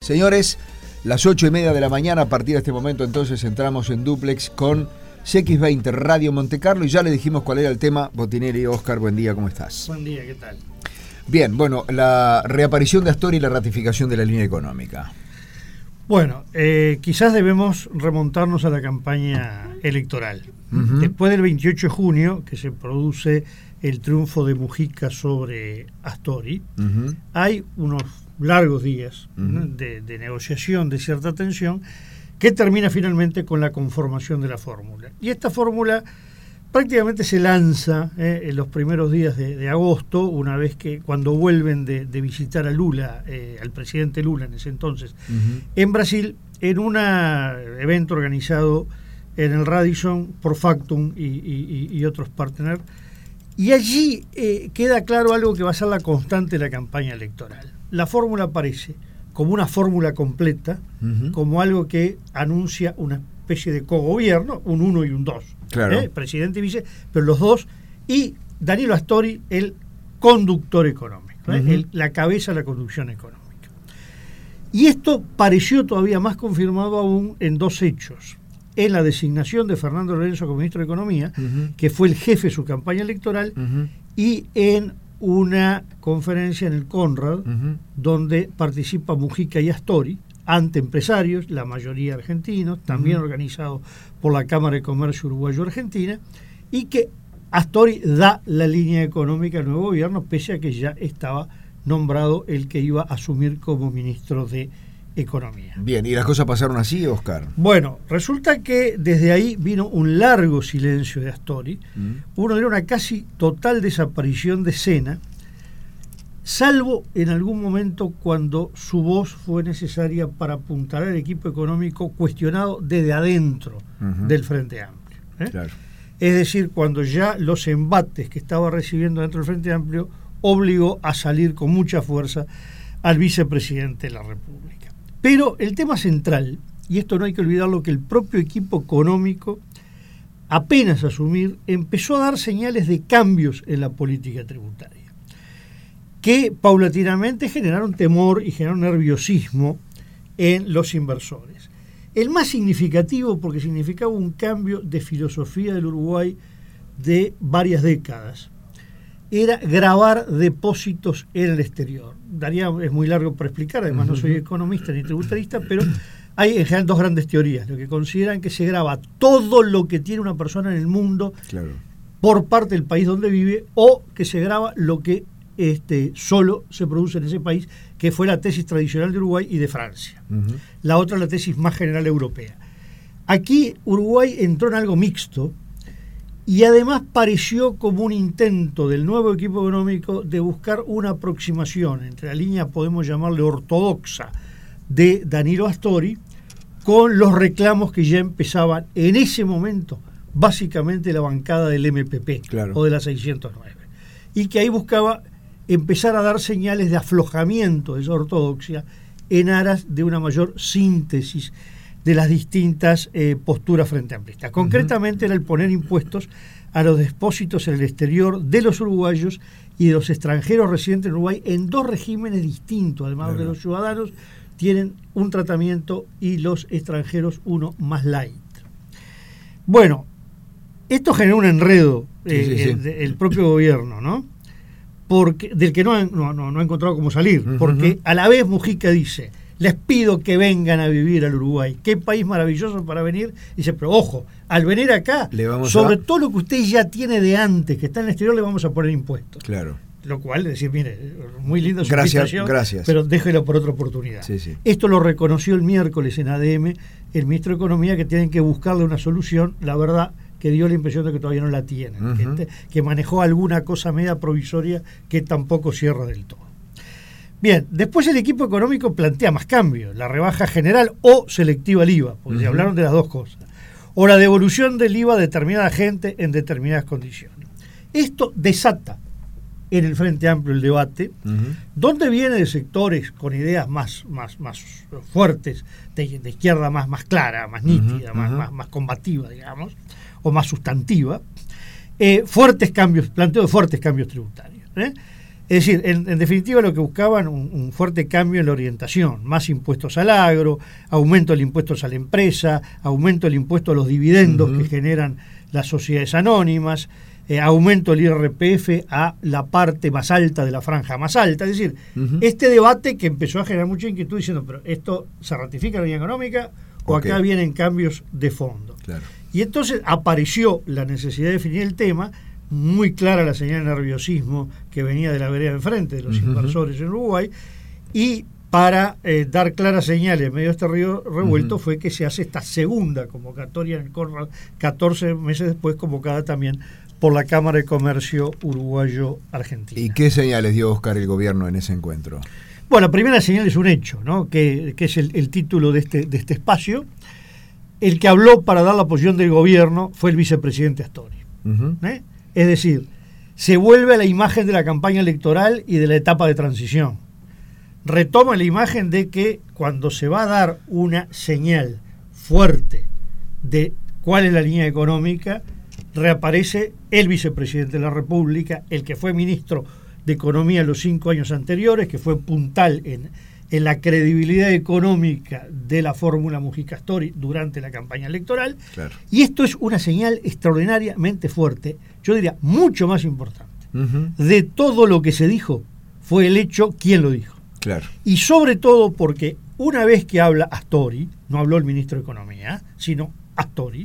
Señores, las 8:30 de la mañana, a partir de este momento entonces entramos en dúplex con CX20 Radio Monte Carlo y ya le dijimos cuál era el tema. Botinelli, Oscar, buen día, ¿cómo estás? Buen día, ¿qué tal? Bien, bueno, la reaparición de Astori y la ratificación de la línea económica. Bueno, quizás debemos remontarnos a la campaña electoral. Después del 28 de junio, que se produce el triunfo de Mujica sobre Astori, hay unos largos días de negociación, de cierta tensión, que termina finalmente con la conformación de la fórmula. Y esta fórmula prácticamente se lanza en los primeros días de agosto, una vez que cuando vuelven de visitar a Lula, al presidente Lula en ese entonces, en Brasil, en un evento organizado en el Radisson por Factum y otros partners. Y allí queda claro algo que va a ser la constante de la campaña electoral. La fórmula aparece como una fórmula completa, como algo que anuncia una especie de cogobierno, un 1 y un 2. Claro. Presidente y vice, pero los dos, y Danilo Astori, el conductor económico, la cabeza de la conducción económica. Y esto pareció todavía más confirmado aún en dos hechos. En la designación de Fernando Lorenzo como ministro de Economía, que fue el jefe de su campaña electoral, y en una conferencia en el Conrad, donde participa Mujica y Astori, ante empresarios, la mayoría argentinos, también organizado por la Cámara de Comercio Uruguayo-Argentina, y que Astori da la línea económica al nuevo gobierno, pese a que ya estaba nombrado el que iba a asumir como ministro de Economía. Bien, ¿y las cosas pasaron así, Oscar? Bueno, resulta que desde ahí vino un largo silencio de Astori, uno era una casi total desaparición de escena, salvo en algún momento cuando su voz fue necesaria para apuntalar al equipo económico cuestionado desde adentro del Frente Amplio. Claro. Es decir, cuando ya los embates que estaba recibiendo dentro del Frente Amplio obligó a salir con mucha fuerza al vicepresidente de la República. Pero el tema central, y esto no hay que olvidarlo, que el propio equipo económico, apenas asumir, empezó a dar señales de cambios en la política tributaria, que paulatinamente generaron temor y generaron nerviosismo en los inversores. El más significativo, porque significaba un cambio de filosofía del Uruguay de varias décadas, era gravar depósitos en el exterior. Es muy largo para explicar, además no soy economista ni tributarista, pero hay en general dos grandes teorías, lo que consideran que se graba todo lo que tiene una persona en el mundo por parte del país donde vive, o que se graba lo que solo se produce en ese país, que fue la tesis tradicional de Uruguay y de Francia. La otra es la tesis más general europea. Aquí Uruguay entró en algo mixto y además pareció como un intento del nuevo equipo económico de buscar una aproximación entre la línea, podemos llamarle ortodoxa, de Danilo Astori con los reclamos que ya empezaban en ese momento básicamente la bancada del MPP o de la 609, y que ahí buscaba empezar a dar señales de aflojamiento de esa ortodoxia en aras de una mayor síntesis de las distintas posturas frente amplistas. Concretamente era el poner impuestos a los depósitos en el exterior de los uruguayos y de los extranjeros residentes en Uruguay en dos regímenes distintos. Además de los ciudadanos tienen un tratamiento y los extranjeros uno más light. Bueno, esto generó un enredo el propio gobierno, ¿no? Del que no ha encontrado cómo salir, porque a la vez Mujica dice: les pido que vengan a vivir al Uruguay. Qué país maravilloso para venir. Dice, pero ojo, al venir acá, sobre todo lo que usted ya tiene de antes, que está en el exterior, le vamos a poner impuestos. Claro. Lo cual, decir, mire, muy lindo su invitación, pero déjelo por otra oportunidad. Esto lo reconoció el miércoles en ADM el ministro de Economía, que tienen que buscarle una solución. La verdad que dio la impresión de que todavía no la tienen, que manejó alguna cosa media provisoria que tampoco cierra del todo. Bien, después el equipo económico plantea más cambios, la rebaja general o selectiva al IVA, porque se hablaron de las dos cosas, o la devolución del IVA a determinada gente en determinadas condiciones. Esto desata en el Frente Amplio el debate, donde viene de sectores con ideas más fuertes, de izquierda más clara, más nítida, más combativa, digamos, o más sustantiva, fuertes cambios, planteo de fuertes cambios tributarios. Es decir, en definitiva lo que buscaban un fuerte cambio en la orientación, más impuestos al agro, aumento de impuestos a la empresa, aumento del impuesto a los dividendos que generan las sociedades anónimas, aumento del IRPF a la parte más alta de la franja más alta. Es decir, este debate que empezó a generar mucha inquietud diciendo, pero ¿esto se ratifica en la línea económica o acá vienen cambios de fondo? Claro. Y entonces apareció la necesidad de definir el tema, muy clara la señal de nerviosismo que venía de la vereda de enfrente de los inversores en Uruguay, y para dar claras señales en medio de este río revuelto fue que se hace esta segunda convocatoria en el Conrad, 14 meses después, convocada también por la Cámara de Comercio Uruguayo-Argentina. ¿Y qué señales dio, Oscar, el gobierno en ese encuentro? Bueno, la primera señal es un hecho, ¿no? que es el título de este espacio. El que habló para dar la posición del gobierno fue el vicepresidente Astori. Es decir, se vuelve a la imagen de la campaña electoral y de la etapa de transición. Retoma la imagen de que cuando se va a dar una señal fuerte de cuál es la línea económica, reaparece el vicepresidente de la República, el que fue ministro de Economía los 5 años anteriores, que fue puntal en la credibilidad económica de la fórmula Mujica-Astori durante la campaña electoral. Claro. Y esto es una señal extraordinariamente fuerte, yo diría mucho más importante. De todo lo que se dijo, fue el hecho quién lo dijo. Claro. Y sobre todo porque una vez que habla Astori, no habló el ministro de Economía, sino Astori,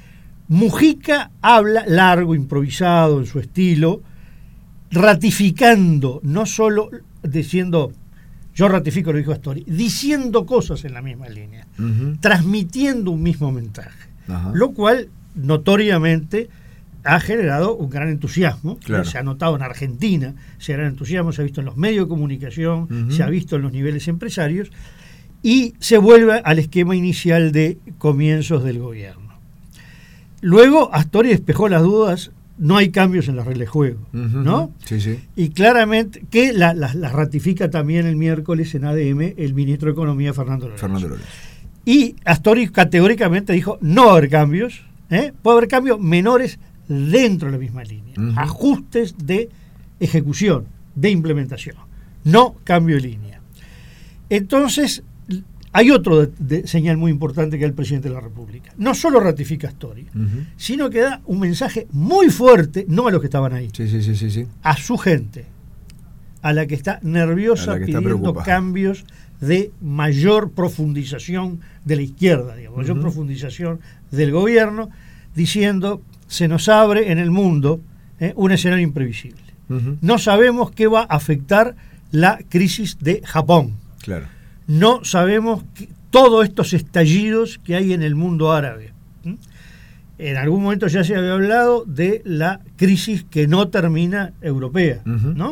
Mujica habla largo, improvisado en su estilo, ratificando, no solo diciendo yo ratifico lo que dijo Astori, diciendo cosas en la misma línea, transmitiendo un mismo mensaje, lo cual notoriamente ha generado un gran entusiasmo. Claro. Se ha notado en Argentina ese gran entusiasmo, se ha visto en los medios de comunicación, se ha visto en los niveles empresarios, y se vuelve al esquema inicial de comienzos del gobierno. Luego Astori despejó las dudas, no hay cambios en las reglas de juego, ¿no? Sí, sí. Y claramente que las ratifica también el miércoles en ADM el ministro de Economía, Fernando Lorenzo. Y Astori categóricamente dijo, no va a haber cambios, puede haber cambios menores dentro de la misma línea, ajustes de ejecución, de implementación, no cambio de línea. Entonces, hay otro señal muy importante que es el presidente de la República. No solo ratifica Astori, sino que da un mensaje muy fuerte, no a los que estaban ahí, sí. a su gente, a la que está nerviosa, pidiendo cambios de mayor profundización de la izquierda, digamos, mayor profundización del gobierno, diciendo, se nos abre en el mundo un escenario imprevisible. No sabemos qué va a afectar la crisis de Japón. Claro. No sabemos todos estos estallidos que hay en el mundo árabe. En algún momento ya se había hablado de la crisis que no termina europea, ¿no?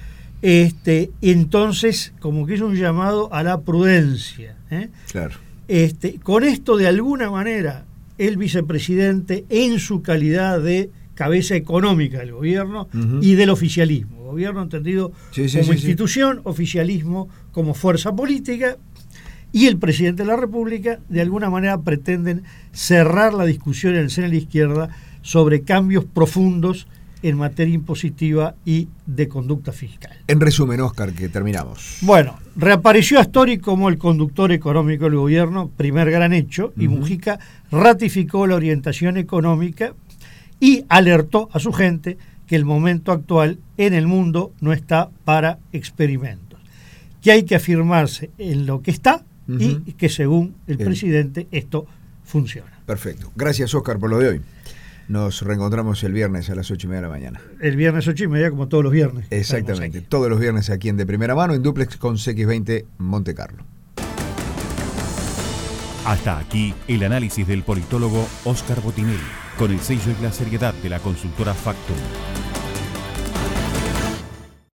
Entonces, como que es un llamado a la prudencia. Claro. Con esto, de alguna manera, el vicepresidente, en su calidad de cabeza económica del gobierno y del oficialismo, gobierno entendido como institución, oficialismo como fuerza política, y el presidente de la República, de alguna manera pretenden cerrar la discusión en el seno de la izquierda sobre cambios profundos en materia impositiva y de conducta fiscal. En resumen, Oscar, que terminamos. Bueno, reapareció Astori como el conductor económico del gobierno, primer gran hecho, y Mujica ratificó la orientación económica y alertó a su gente que el momento actual en el mundo no está para experimentos, que hay que afirmarse en lo que está y que según el presidente esto funciona. Perfecto. Gracias, Oscar, por lo de hoy. Nos reencontramos el viernes a las 8:30 de la mañana. El viernes 8:30, como todos los viernes. Exactamente, todos los viernes aquí en De Primera Mano, en Duplex con CX20 Monte Carlo. Hasta aquí el análisis del politólogo Oscar Botinelli, con el sello y la seriedad de la consultora Factum.